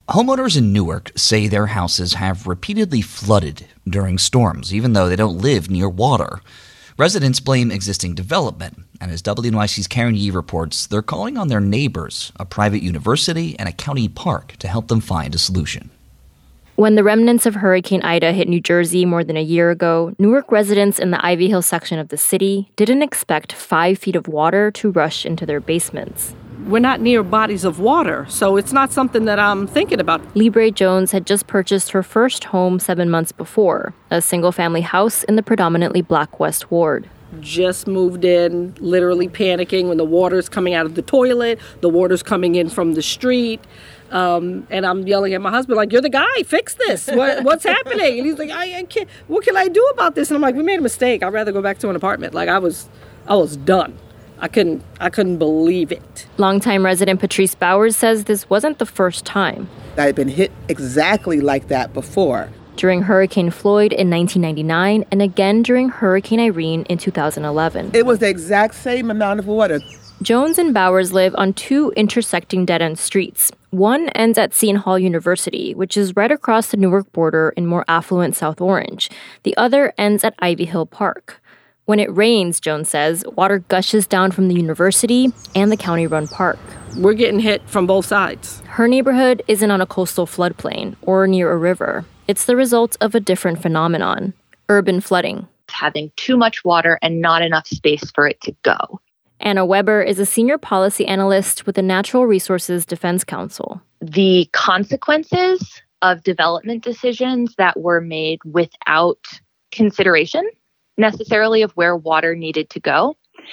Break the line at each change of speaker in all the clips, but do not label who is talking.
Homeowners in Newark say their houses have repeatedly flooded during storms, even though they don't live near water. Residents blame existing development, and as WNYC's Karen Yee reports, they're calling on their neighbors, a private university and a county park, to help them find a solution.
When the remnants of Hurricane Ida hit New Jersey more than a year ago, Newark residents in the Ivy Hill section of the city didn't expect 5 feet of water to rush into their basements.
We're not near bodies of water, so it's not something that I'm thinking about.
Libre Jones had just purchased her first home 7 months before, a single-family house in the predominantly Black West Ward.
Just moved in, literally panicking when the water's coming out of the toilet, the water's coming in from the street. And I'm yelling at my husband, like, you're the guy, fix this. What's happening? And he's like, I can't, what can I do about this? And I'm like, we made a mistake. I'd rather go back to an apartment. Like, I was done. I couldn't believe it. Longtime resident Patrice Bowers says this wasn't the first time.
I had been hit exactly like that before.
During Hurricane Floyd in 1999 and again during Hurricane Irene in 2011.
It was the exact same amount of water.
Jones and Bowers live on two intersecting dead-end streets. One ends at Seton Hall University, which is right across the Newark border in more affluent South Orange. The other ends at Ivy Hill Park. When it rains, Jones says, water gushes down from the university and the county-run park.
We're getting hit from both sides.
Her neighborhood isn't on a coastal floodplain or near a river. It's the result of a different phenomenon, urban flooding.
Having too much water and not enough space for it to go.
Anna Weber is a senior policy analyst with the Natural Resources Defense Council.
The consequences of development decisions that were made without consideration necessarily of where water needed to go,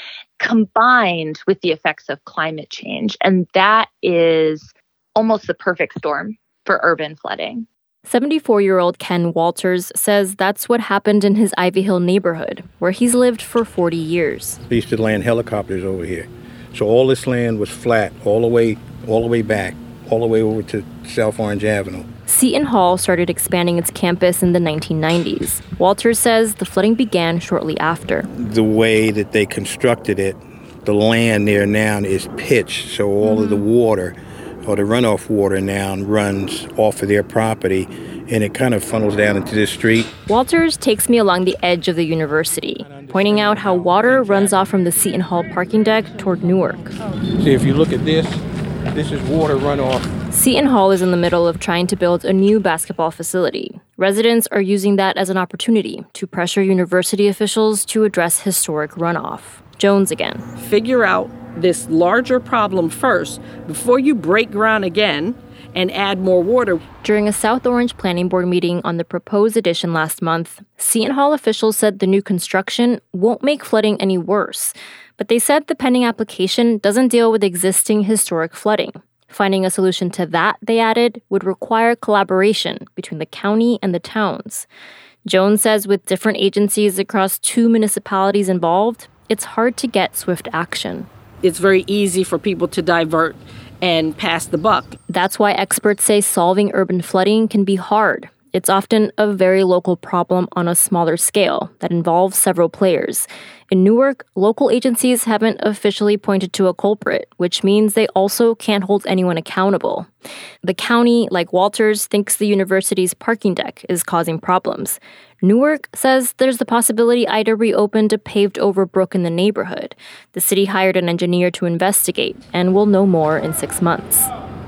combined with the effects of climate change. And that is almost the perfect storm for urban flooding.
74-year-old Ken Walters says that's what happened in his Ivy Hill neighborhood, where he's lived for 40 years.
They used to land helicopters over here. So all this land was flat all the way back, all the way over to South Orange Avenue.
Seton Hall started expanding its campus in the 1990s. Walters says the flooding began shortly after.
The way that they constructed it, the land there now is pitched, so all of the water, or the runoff water now, runs off of their property, and it kind of funnels down into the street.
Walters takes me along the edge of the university, pointing out how water runs off from the Seton Hall parking deck toward Newark.
See, if you look at this is water runoff.
Seton Hall is in the middle of trying to build a new basketball facility. Residents are using that as an opportunity to pressure university officials to address historic runoff. Jones again.
Figure out this larger problem first before you break ground again and add more water.
During a South Orange Planning Board meeting on the proposed addition last month, Seton Hall officials said the new construction won't make flooding any worse. But they said the pending application doesn't deal with existing historic flooding. Finding a solution to that, they added, would require collaboration between the county and the towns. Jones says with different agencies across two municipalities involved, it's hard to get swift action.
It's very easy for people to divert and pass the buck.
That's why experts say solving urban flooding can be hard. It's often a very local problem on a smaller scale that involves several players. In Newark, local agencies haven't officially pointed to a culprit, which means they also can't hold anyone accountable. The county, like Walters, thinks the university's parking deck is causing problems. Newark says there's the possibility Ida reopened a paved-over brook in the neighborhood. The city hired an engineer to investigate, and we'll know more in 6 months.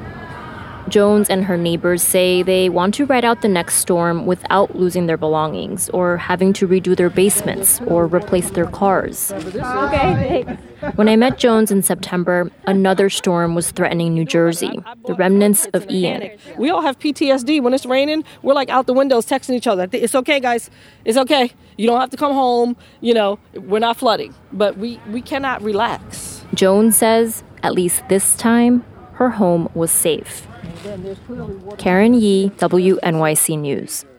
Jones and her neighbors say they want to ride out the next storm without losing their belongings or having to redo their basements or replace their cars. Okay, thanks. When I met Jones in September, another storm was threatening New Jersey, the remnants of Ian.
We all have PTSD. When it's raining, we're like out the windows texting each other. It's okay, guys. It's okay. You don't have to come home. You know, we're not flooding. But we cannot relax.
Jones says, at least this time, her home was safe. Karen Yee, WNYC News.